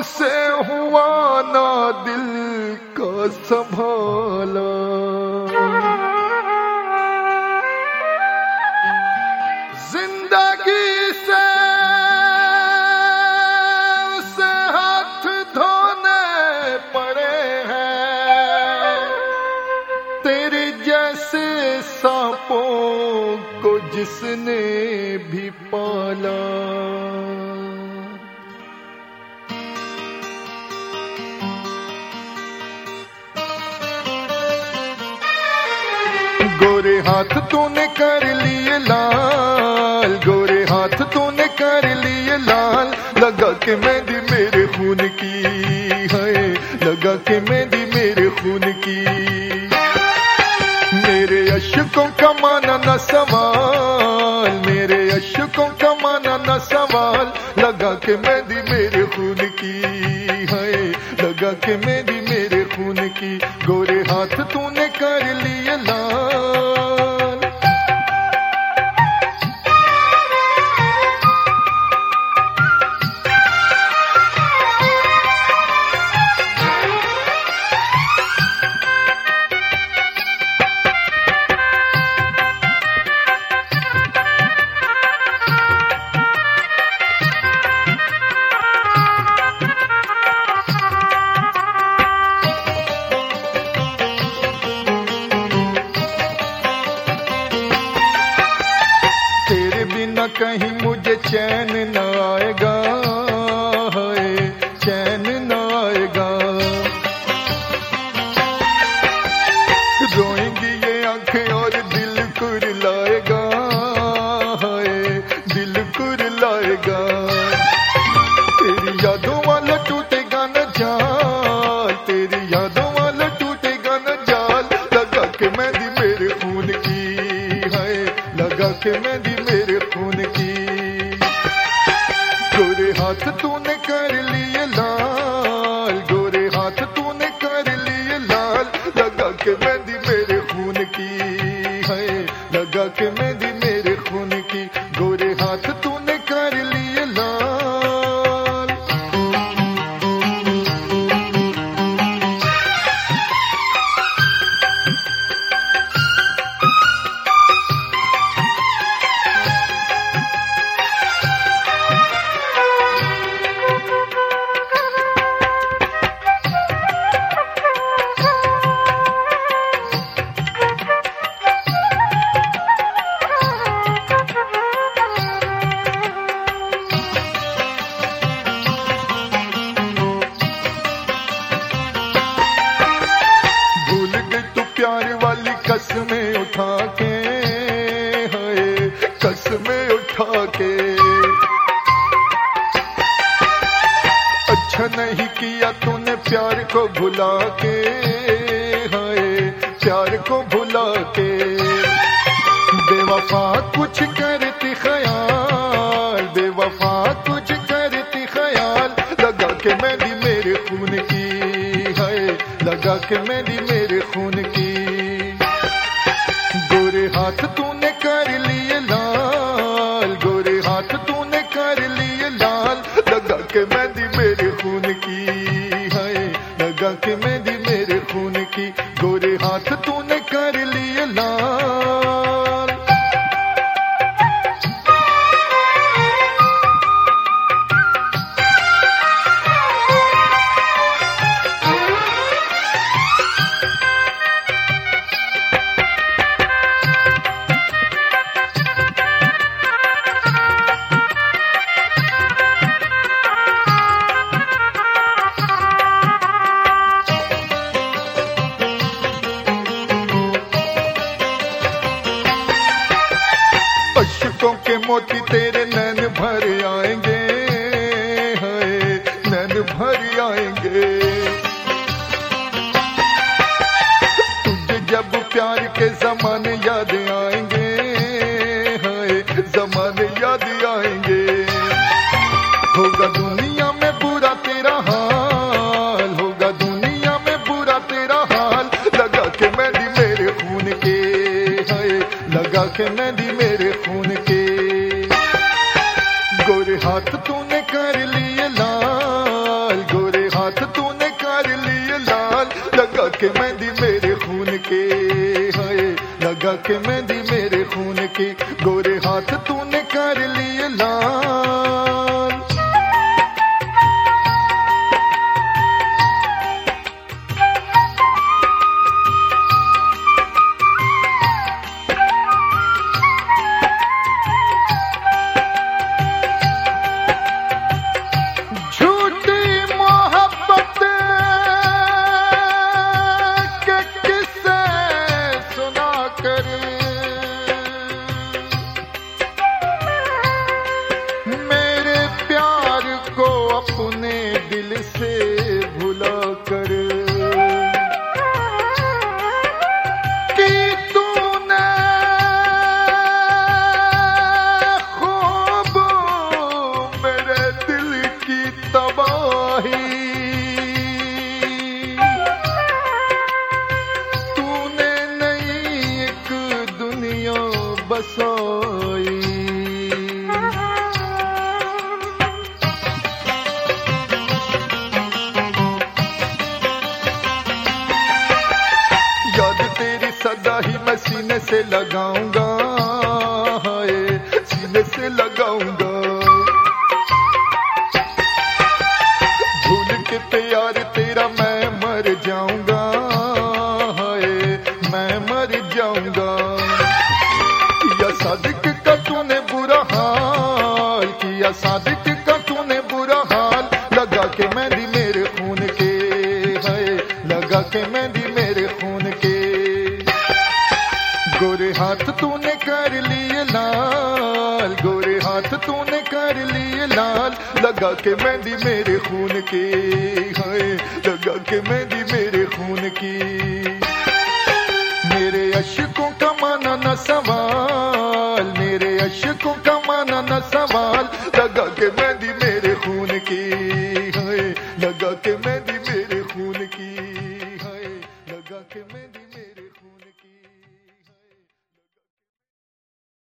हमसे हुआ ना दिल का संभाला, जिंदगी से उसे हाथ धोने पड़े हैं, तेरे जैसे सांपों को जिसने भी पाला। गोरे हाथ तूने कर लिए लाल, गोरे हाथ तूने कर लिए लाल, लगा के मेहंदी मेरे खून की है, लगा के मेहंदी मेरे खून की। मेरे अश्कों का माना न सवाल, मेरे अश्कों का माना न सवाल, लगा के मेहंदी मेरे खून की है, लगा के मेहंदी मेरे खून की। गोरे हाथ तूने कर लिए लाल। कहीं मुझे चैन न आएगा, है चैन न आएगा। रोएंगी ये आंखें और दिल कुरलाएगा, है दिल कुरलाएगा। तेरी यादों वाला टूटेगा न जाल, तेरी यादों वाला टूटेगा न जाल, लगा के मेहंदी मेरे खून की है, लगा के मेहंदी मेरे खून की। गोरे हाथ तूने कर लिए लाल, गोरे हाथ तूने कर लिए लाल, लगा के मेहंदी मेरे खून की है, लगा के मेहंदी मेरे खून की। गोरे हाथ तूने कर लिए लाल। कसमें उठा के, है कसमें उठा के। अच्छा नहीं किया तूने प्यार को भुला के, है प्यार को भुला के। बेवफा कुछ करती ख्याल, बेवफा कुछ करती ख्याल, लगा के मेहंदी मेरे खून की है, लगा के मेहंदी मेरे खून की। गोरे हाथ तूने कर लिए लाल, गोरे हाथ तूने कर लिए लाल, लगा के मेहंदी मेरे खून की है, लगा के मेहंदी मेरे खून की। गोरे हाथ तूने कर लिए लाल। अश्कों के मोती तेरे नैन भर आएंगे, है नैन भर आएंगे। तुझे जब प्यार के जमाने याद आएंगे, है जमाने याद आएंगे। होगा दुनिया में बुरा तेरा हाल, होगा दुनिया में बुरा तेरा हाल, लगा के मेहंदी मेरे खून के है, लगा के मेहंदी मेरे खून के। गोरे हाथ तूने कर लिए लाल, लाल, लगा के मेहंदी मेरे खून के, हाय लगा के मेहंदी मेरे खून की, गोरे हाथ तूने कर लिए लाल। अपने दिल से भुला कर कि तूने खूब मेरे दिल की तबाही, तूने नई एक दुनिया बसाई। याद तेरी सदा ही मैं सीने से लगाऊंगा, हाय सीने से लगाऊंगा। भूल के प्यार तेरा मैं मर जाऊंगा, हाय मैं मर जाऊंगा। किया सादिक का तूने बुरा हाल, किया सादिक का तूने बुरा हाल, लगा के मेहंदी मेरे खून के, हाय लगा के मेहंदी मेरे खून के, गोरे हाथ तूने कर लिए लाल, गोरे हाथ तूने कर लिए लाल, लगा के मेहंदी मेरे खून की, हाय लगा के मेहंदी मेरे खून की। मेरे अश्कों का माना न सवाल, मेरे अश्कों का माना न सवाल, लगा के मेहंदी मेरे खून की, हाय लगा के मेहंदी मेरे खून की, हाय लगा के मेहंदी